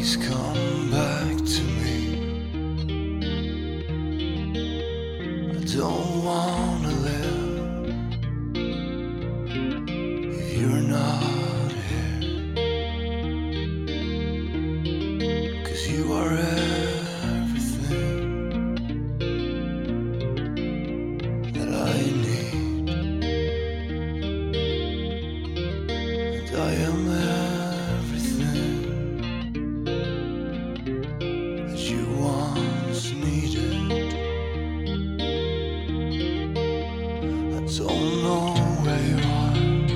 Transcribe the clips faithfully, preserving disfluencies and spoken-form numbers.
Please come back to me. I don't wanna live if you're not here, 'cause you are everything that I need, and I am everything that you once needed. I don't know where you are,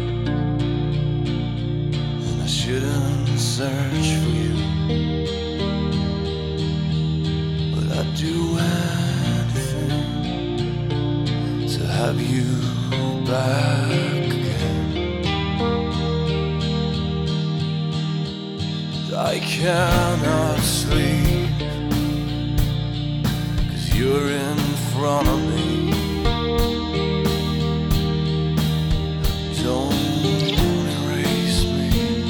and I shouldn't search for you, but I'd do anything to have you back again. I cannot sleep, 'cause you're in front of me. Don't erase me.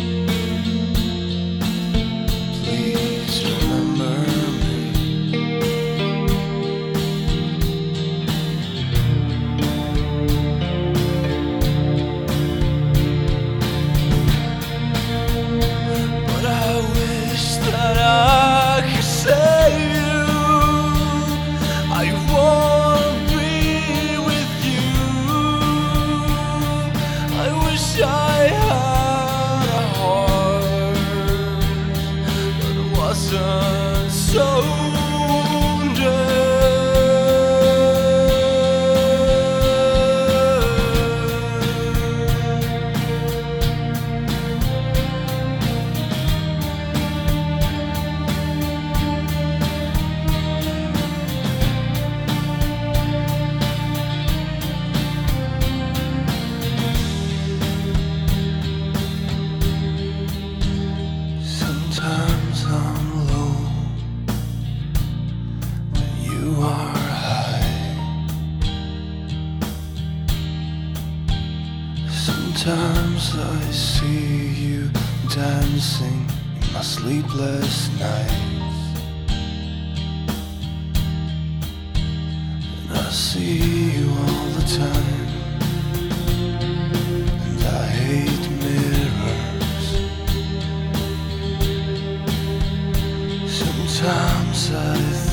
Please remember me. But I wish that I could save you. I wanna be with you. I wish I had a heart that wasn't so dead. Sometimes I'm low when you are high. Sometimes I see you dancing in my sleepless nights, and I see you all the time, and I hate mirrors. Sometimes I